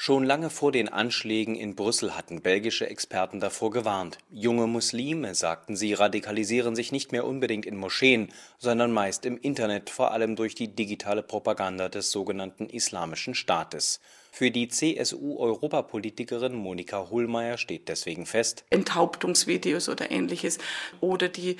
Schon lange vor den Anschlägen in Brüssel hatten belgische Experten davor gewarnt. Junge Muslime, sagten sie, radikalisieren sich nicht mehr unbedingt in Moscheen, sondern meist im Internet, vor allem durch die digitale Propaganda des sogenannten Islamischen Staates. Für die CSU-Europapolitikerin Monika Hohlmeier steht deswegen fest: Enthauptungsvideos oder Ähnliches oder die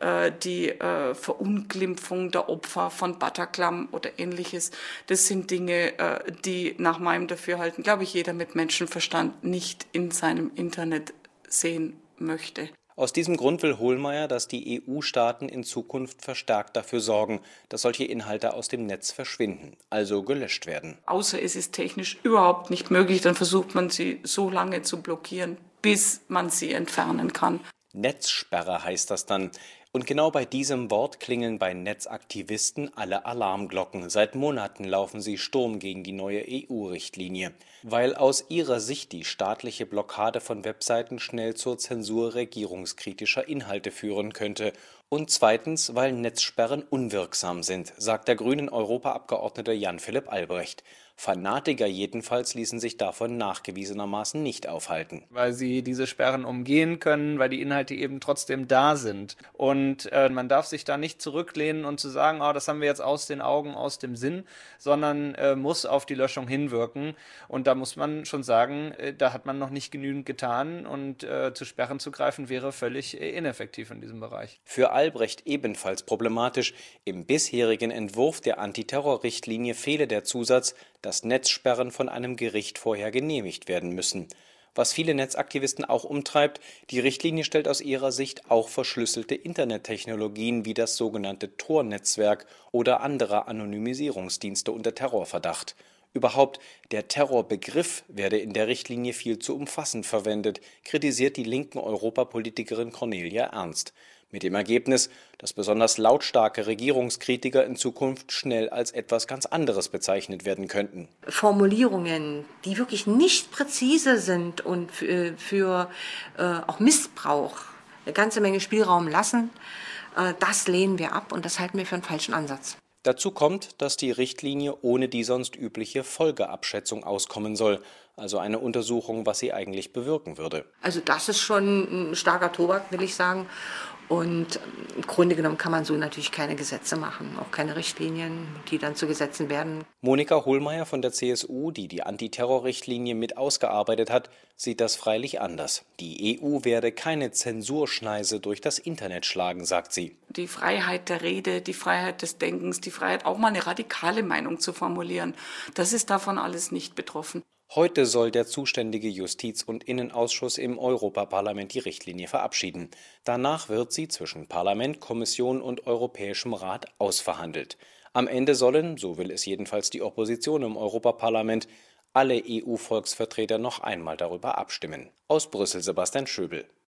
Verunglimpfung der Opfer von Bataclan oder Ähnliches. Das sind Dinge, die nach meinem Dafürhalten, glaube ich, jeder mit Menschenverstand nicht in seinem Internet sehen möchte. Aus diesem Grund will Hohlmeier, dass die EU-Staaten in Zukunft verstärkt dafür sorgen, dass solche Inhalte aus dem Netz verschwinden, also gelöscht werden. Außer es ist technisch überhaupt nicht möglich, dann versucht man sie so lange zu blockieren, bis man sie entfernen kann. Netzsperre heißt das dann. Und genau bei diesem Wort klingeln bei Netzaktivisten alle Alarmglocken. Seit Monaten laufen sie Sturm gegen die neue EU-Richtlinie, weil aus ihrer Sicht die staatliche Blockade von Webseiten schnell zur Zensur regierungskritischer Inhalte führen könnte. Und zweitens, weil Netzsperren unwirksam sind, sagt der grünen Europaabgeordnete Jan-Philipp Albrecht. Fanatiker jedenfalls ließen sich davon nachgewiesenermaßen nicht aufhalten. Weil sie diese Sperren umgehen können, weil die Inhalte eben trotzdem da sind. Und man darf sich da nicht zurücklehnen und zu sagen, das haben wir jetzt aus den Augen, aus dem Sinn, sondern muss auf die Löschung hinwirken. Und da muss man schon sagen, da hat man noch nicht genügend getan und zu Sperren zu greifen wäre völlig ineffektiv in diesem Bereich. Für Albrecht ebenfalls problematisch. Im bisherigen Entwurf der Antiterrorrichtlinie fehle der Zusatz, dass Netzsperren von einem Gericht vorher genehmigt werden müssen. Was viele Netzaktivisten auch umtreibt: die Richtlinie stellt aus ihrer Sicht auch verschlüsselte Internettechnologien wie das sogenannte Tor-Netzwerk oder andere Anonymisierungsdienste unter Terrorverdacht. Überhaupt, der Terrorbegriff werde in der Richtlinie viel zu umfassend verwendet, kritisiert die linken Europapolitikerin Cornelia Ernst. Mit dem Ergebnis, dass besonders lautstarke Regierungskritiker in Zukunft schnell als etwas ganz anderes bezeichnet werden könnten. Formulierungen, die wirklich nicht präzise sind und für auch Missbrauch eine ganze Menge Spielraum lassen, das lehnen wir ab und das halten wir für einen falschen Ansatz. Dazu kommt, dass die Richtlinie ohne die sonst übliche Folgeabschätzung auskommen soll, also eine Untersuchung, was sie eigentlich bewirken würde. Also das ist schon ein starker Tobak, will ich sagen. Und im Grunde genommen kann man so natürlich keine Gesetze machen, auch keine Richtlinien, die dann zu Gesetzen werden. Monika Hohlmeier von der CSU, die die Antiterrorrichtlinie mit ausgearbeitet hat, sieht das freilich anders. Die EU werde keine Zensurschneise durch das Internet schlagen, sagt sie. Die Freiheit der Rede, die Freiheit des Denkens, die Freiheit, auch mal eine radikale Meinung zu formulieren, das ist davon alles nicht betroffen. Heute soll der zuständige Justiz- und Innenausschuss im Europaparlament die Richtlinie verabschieden. Danach wird sie zwischen Parlament, Kommission und Europäischem Rat ausverhandelt. Am Ende sollen, so will es jedenfalls die Opposition im Europaparlament, alle EU-Volksvertreter noch einmal darüber abstimmen. Aus Brüssel Sebastian Schöbel.